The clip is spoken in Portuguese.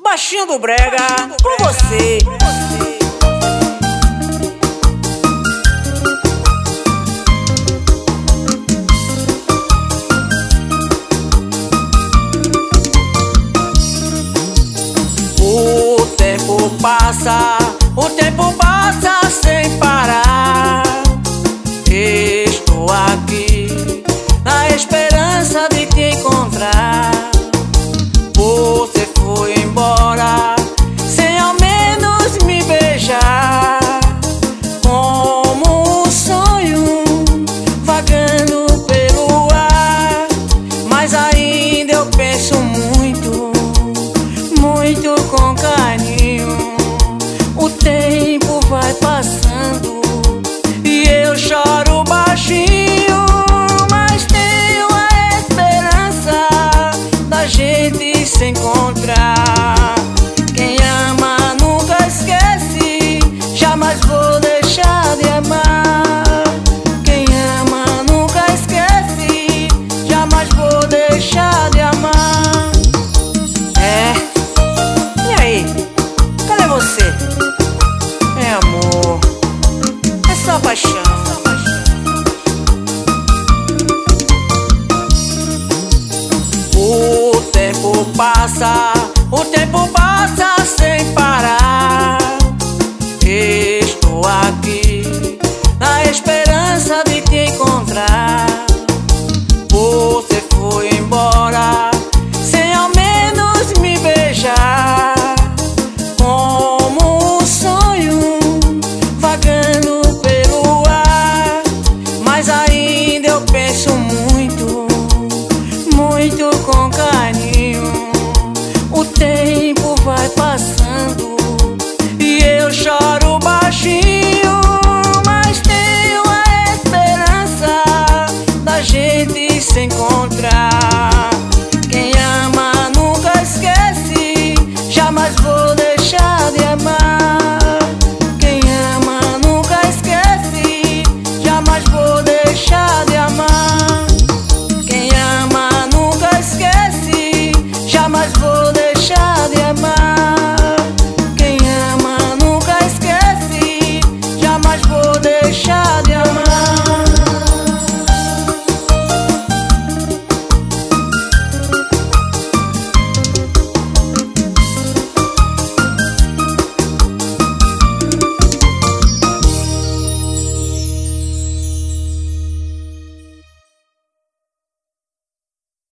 Baixinho do Brega, com você. O tempo passa sem parar. Estou aqui na esperança de te encontrar. Você foi embora sem ao menos me beijar, como um sonho vagando pelo ar. Mas ainda eu penso muito, muito com carinho. O tempo vai passando e eu choro baixinho, mas tenho a esperança da gente se encontrar. Quem ama nunca esquece, jamais vou deixar de amar. Quem ama nunca esquece, jamais vou deixar de amar. E aí? Cadê você? É amor, é só paixão. O tempo passa sem parar. Estou aqui na esperança de te encontrar. Você foi embora sem ao menos me beijar, como um sonho vagando pelo ar. Mas ainda eu penso muito, muito com carinho. O tempo vai passando e eu choro